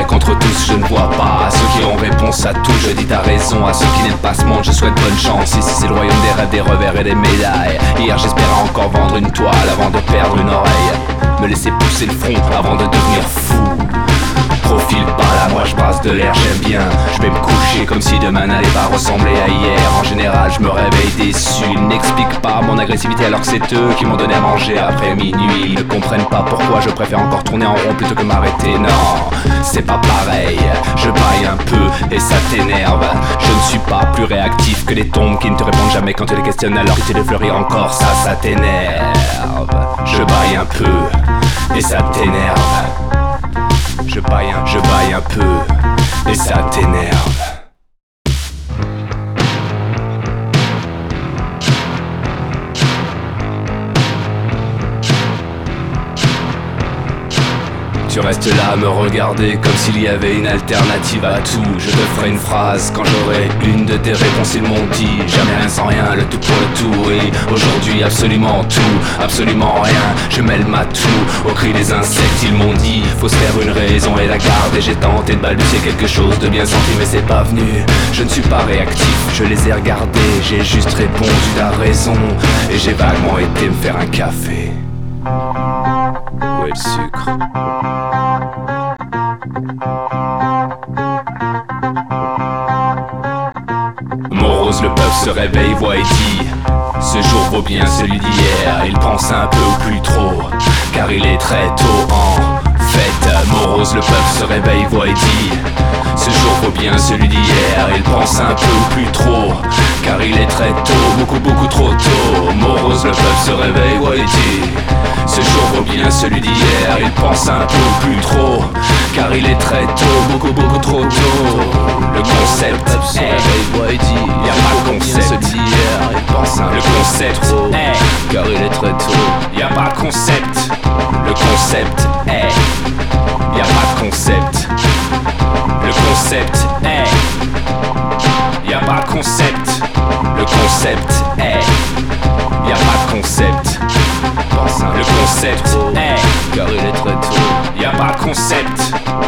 contre tous, je ne vois pas. À ceux qui ont réponse à tout, je dis t'as raison. À ceux qui n'aiment pas ce monde, je souhaite bonne chance. Ici c'est le royaume des rêves, des revers et des médailles. Hier j'espérais encore vendre une toile avant de perdre une oreille. Me laisser pousser le front avant de devenir fou. Profil par là, moi je brasse de l'air, j'aime bien. Je vais me coucher comme si demain n'allait pas ressembler à hier. En général je me réveille déçu. Ils n'expliquent pas mon agressivité alors que c'est eux qui m'ont donné à manger après minuit. Ils ne comprennent pas pourquoi je préfère encore tourner en rond plutôt que m'arrêter. Non, c'est pas pareil. Je baille un peu et ça t'énerve. Je ne suis pas plus réactif que les tombes qui ne te répondent jamais quand tu les questionnes alors que tu les fleuris encore. Ça t'énerve. Je baille un peu et ça t'énerve. Je baille un peu, et ça t'énerve. Tu restes là à me regarder comme s'il y avait une alternative à tout. Je te ferai une phrase quand j'aurai une de tes réponses. Ils m'ont dit jamais rien sans rien, le tout pour le tout. Et aujourd'hui absolument tout, absolument rien. Je mêle ma tout au cri des insectes. Ils m'ont dit faut se faire une raison et la garder. J'ai tenté de balbutier quelque chose de bien senti mais c'est pas venu. Je ne suis pas réactif, je les ai regardés. J'ai juste répondu t'as raison. Et j'ai vaguement été me faire un café. Où est le sucre? Morose, le peuple se réveille, voit et dit ce jour vaut bien celui d'hier. Il pense un peu ou plus trop, car il est très tôt en fait. Morose, le peuple se réveille, voit et dit ce jour vaut bien celui d'hier. Il pense un peu ou plus trop, car il est très tôt, beaucoup trop tôt. Morose, le peuple se réveille, voit et dit ce jour vaut bien celui d'hier. Il pense un peu ou plus trop, car il est très tôt, beaucoup trop tôt. Le concept est, voit et dit y'a pas de concept d'hier. Il pense un le concept est, car il est très tôt. Y'a pas de concept. Le concept est, y'a pas de concept. Le concept est, y'a pas de concept. Le concept est, y'a pas de concept. Le concept est, car il est très tôt. Y'a pas de concept.